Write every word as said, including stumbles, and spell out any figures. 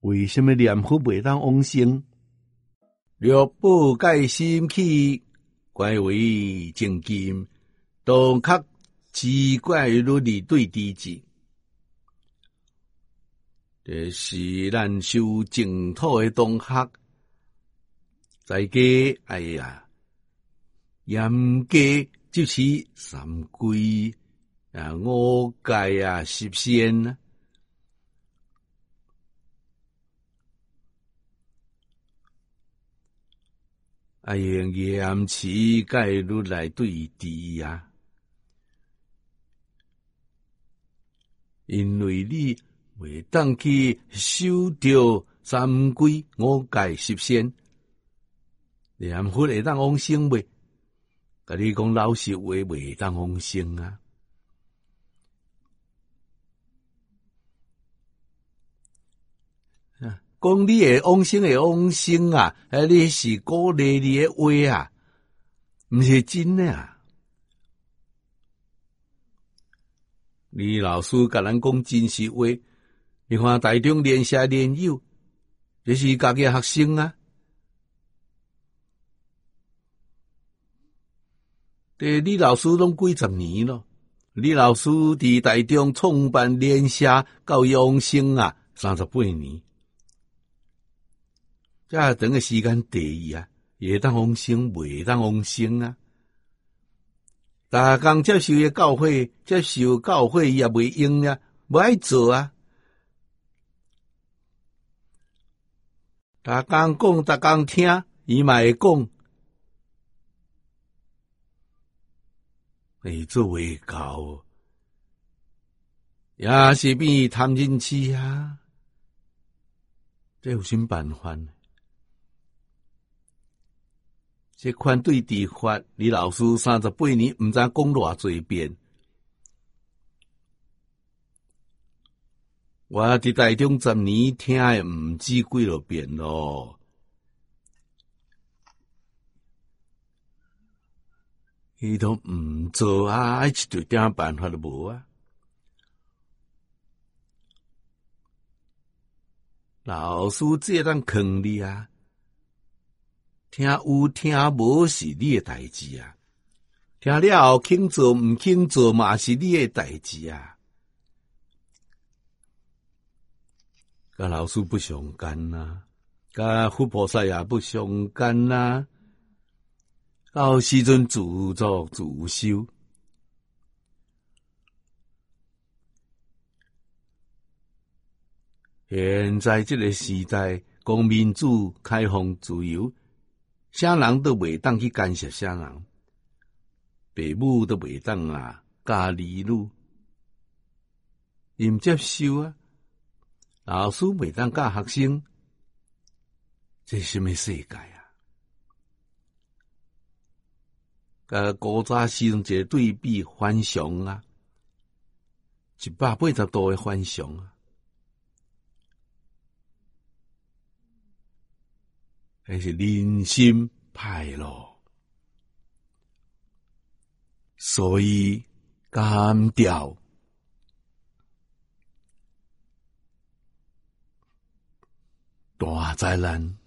为什么念佛袂当往生？六宝盖心起，怪为正金，当刻奇怪律理对敌之。这是咱修净土的同学，在家哎呀，严格就是三规啊、五戒啊、十善啊。啊，用严持戒律来对治啊，因为你袂当去守着三规五戒十善，念佛会当往生袂？甲你讲老实话，袂当往生啊！讲你会往生会往生啊，啊，你是鼓励你的话啊，毋是真的啊！李老师甲咱讲真实话，你看台中联社联友，这是家己的学生啊。对，李老师拢几十年咯。李老师伫台中创办联社到往生啊，三十八年。这长个时间第二啊，会当往生，袂当往生啊。逐工接受的教诲，接受教诲也袂用啊，无爱做啊。逐工讲，逐工听，伊嘛会讲，会做袂到，也是变贪嗔痴啊。这有啥办法呢？这款对治法，李老师三十八年毋知讲偌侪遍。我伫台中十年听诶毋止几落遍咯。伊都毋做啊，一对点办法都无啊。老师这当坑你啊！听有听无是你的代志啊，听了后肯做毋肯做嘛是你的代志啊。甲老师不相干呐，甲佛菩萨也不相干呐。到时阵自作自受。现在这个时代，讲民主、开放、自由。啥人都袂当去干涉啥人，父母都袂当啊教儿女，伊毋接受啊。老师袂当教学生，这是什么世界啊？甲古早时阵一个对比反常啊，一百八十度的反常啊。还是人心歹咯，所以甘调大灾难。